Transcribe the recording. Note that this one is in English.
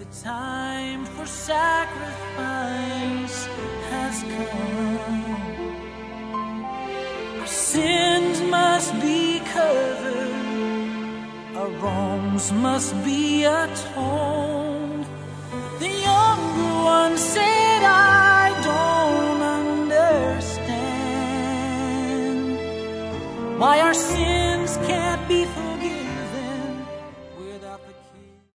time for sacrifice has come. Our sins must be covered, our wrongs must be atoned. The younger one said, I don't understand why our sins can't be